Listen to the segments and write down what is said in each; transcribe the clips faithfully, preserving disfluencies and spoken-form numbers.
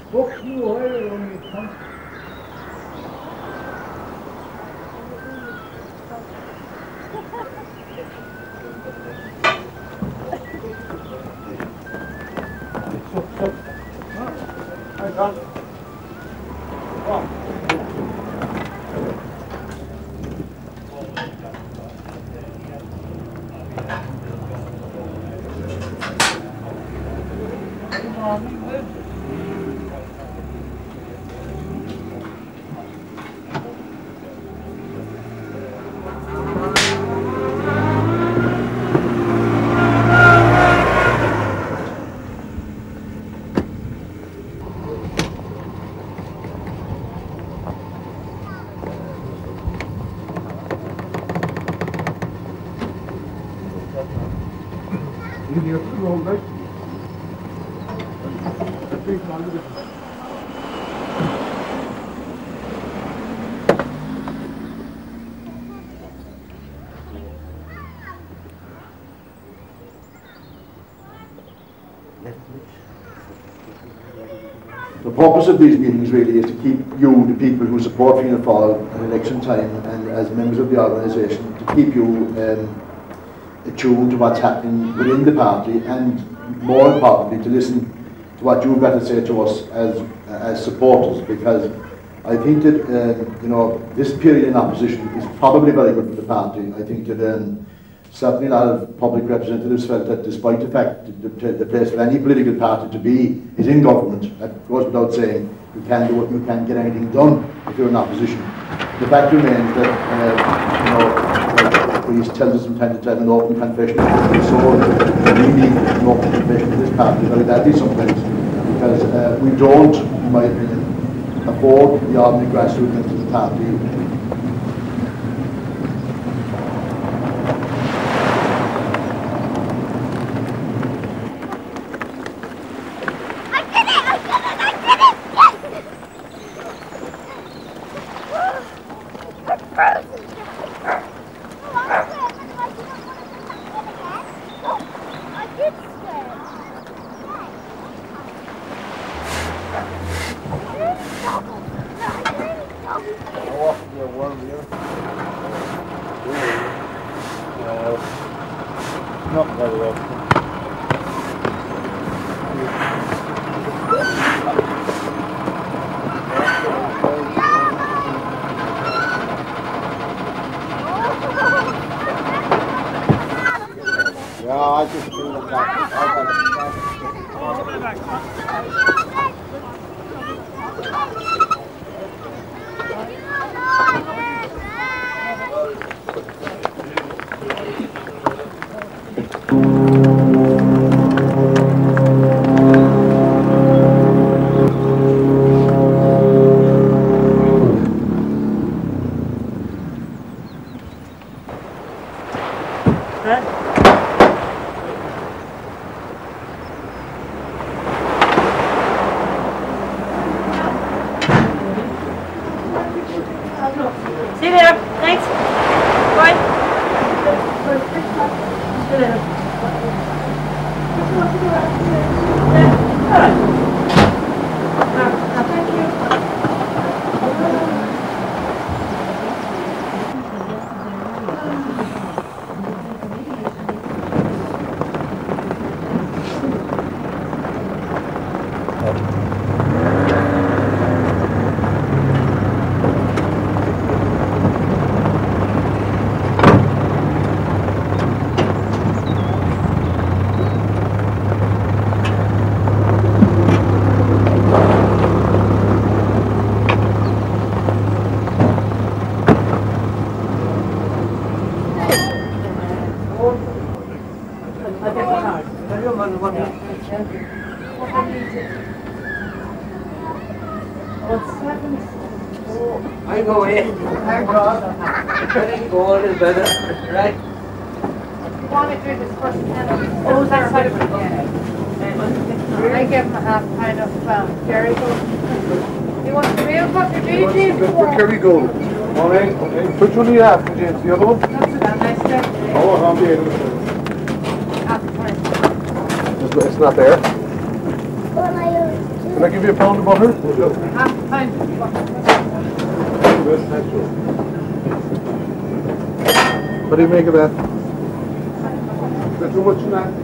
Books no higher on your tongue. I can't. Oh. The purpose of these meetings really is to keep you, the people who support Fianna Fáil at election time, and as members of the organisation, to keep you um, attuned to what's happening within the party, and more importantly, to listen to what you've got to say to us as as supporters, because I think that uh, you know, this period in opposition is probably very good for the party. I think that um, certainly a lot of public representatives felt that despite the fact that the, the place for any political party to be is in government, that goes without saying, you can't do it, you can't get anything done if you're in opposition. The fact remains that, uh, you know, like police tells us from time to time, an open confession so we need an open confession in this party very badly sometimes, because uh, we don't, in my opinion, afford the ordinary grassroots members of the party. I go in. I didn't go on in better. Right? You want to do this first hand? Oh, that's how it I give him a half pint of um, Kerry Gold. You want the real butter, do you, James? Kerry Gold. Okay, okay. Which one do you have, James? The other one? That's a nice step. Oh, I'll be able to. Half a pint. It's not there. Well, I Can I give you a pound of butter? Half a pint. What do you make of that? Is there too much in that?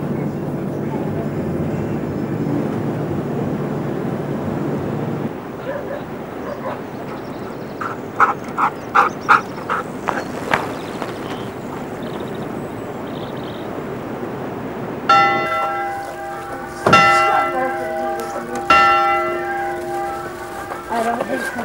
I don't think so.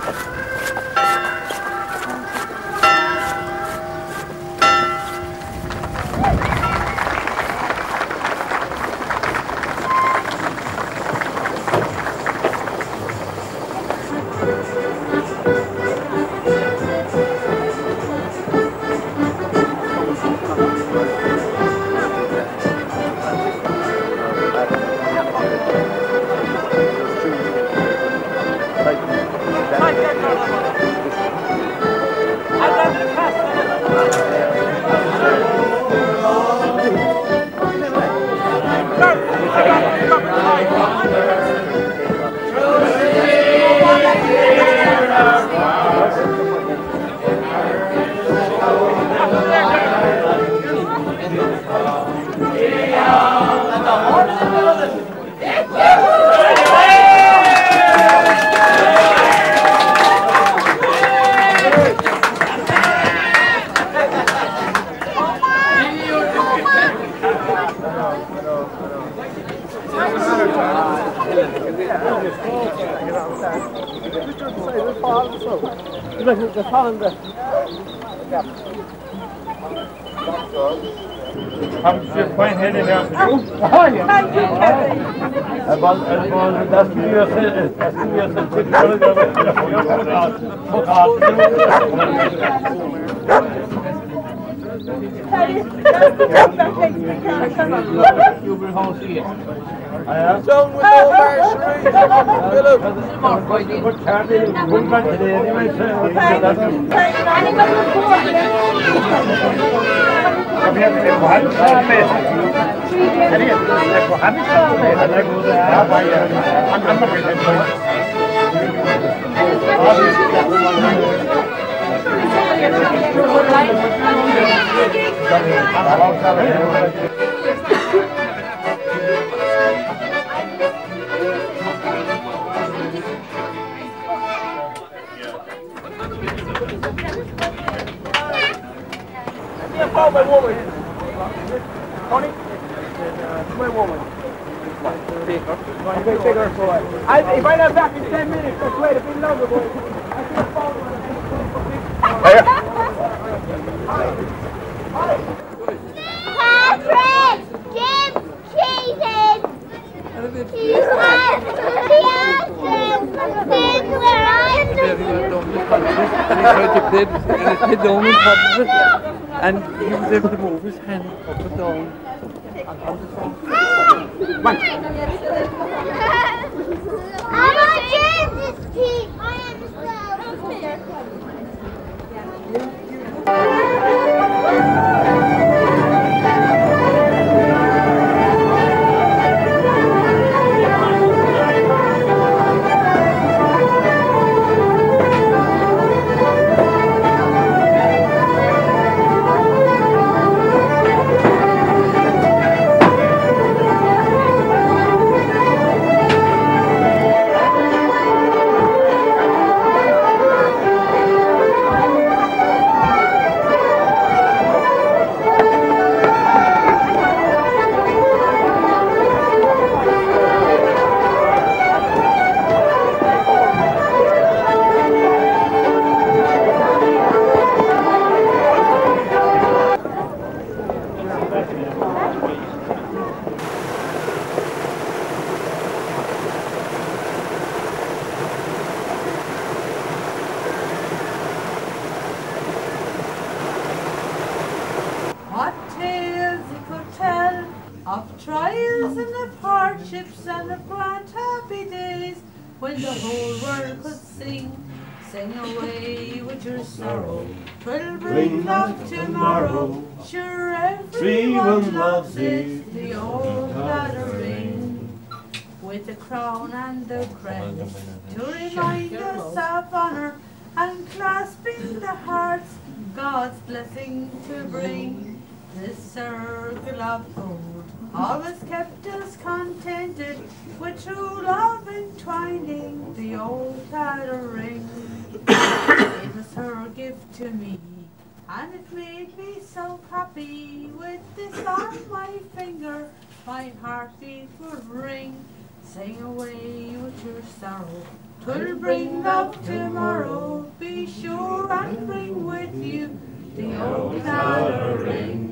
I'm just quite heading out. Thank you, Kelly. About, about, that's give you a sentence. That's give you a sentence. You will hold here. Down with no marchery. Philip. What can't you put back today anyway? Come here, let's go ahead and start this. Let's go ahead and start this. And I go there. I'm not going to Oh, my woman. Tony? My woman. Take her. Okay, take her for a while. I, if I'm not back in ten minutes, let's wait a bit longer, boy. I see a phone. Patrick! Jim! Cheated! He's not! He asked him! This where I am! And he was able to move his hand up and down. I'm not James's team! I am as well! What tales he could tell of trials and of hardships and of grand happy days when the whole world could sing. Sing away with your sorrow, 'twill bring love tomorrow. Sure everyone loves it, the old gathering. with the crown and the crest, to remind us of honour and clasping the hearts, God's blessing to bring. This circle of gold always kept us contented, with true love entwining the old tattered ring. It was her gift to me, and it made me so happy. With this on my finger, my heartbeat would ring. Sing away with your sorrow, 'twill bring love tomorrow. Be sure and bring with you the old tattered ring.